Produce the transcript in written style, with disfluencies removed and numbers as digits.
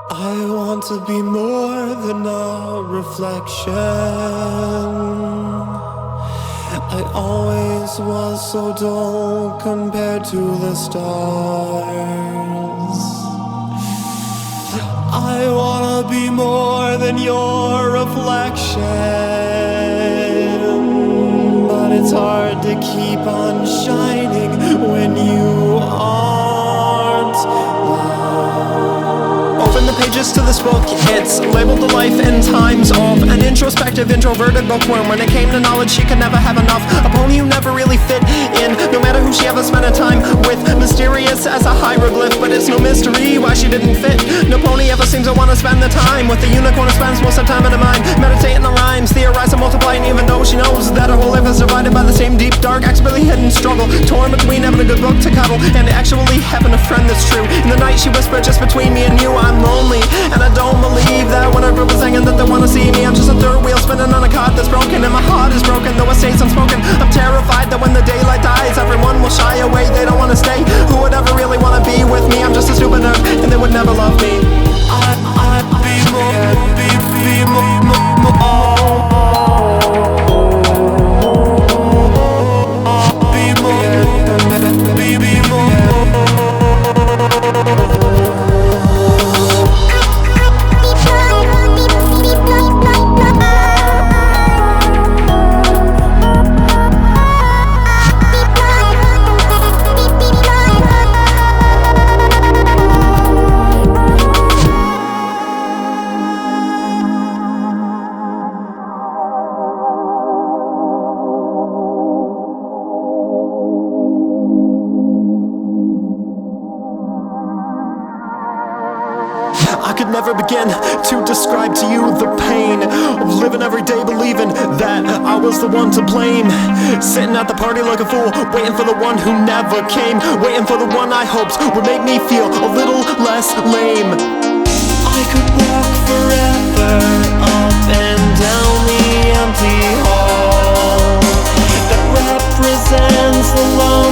I want to be more than a reflection. I always was so dull compared to the stars. I wanna be more than your reflection, but it's hard to keep on shining when you aren't loud. Open the pages to this book, it's labeled The Life and Times of an introspective, introverted bookworm. When it came to knowledge, she could never have enough. A pony who never really fit in, no matter who she ever spent a time with. Mysterious as a hieroglyph, but it's no mystery why she didn't fit. No pony ever seems to want to spend the time with the unicorn who spends most of the time in the mind, meditating the rhymes, theorize and multiplying, even though she knows that her whole life is divided by the same deep, dark, expertly hidden struggle, torn between having a good book to cuddle and actually having a friend that's true. In the night she whispered, just between me and you, I'm lonely, and I don't believe that when a group is singing that they want to see me. I'm just a third wheel spinning on a cart that's broken, and my heart is broken, though it stays unspoken. I'm terrified that when the daylight dies, everyone will shy away, they don't want to stay. Who would ever really want to be with me? I'm just a stupid nerd, and they would never love me. I'd be more, be I could never begin to describe to you the pain of living every day believing that I was the one to blame. Sitting at the party like a fool, waiting for the one who never came, waiting for the one I hoped would make me feel a little less lame. I could walk forever up and down the empty hall that represents the love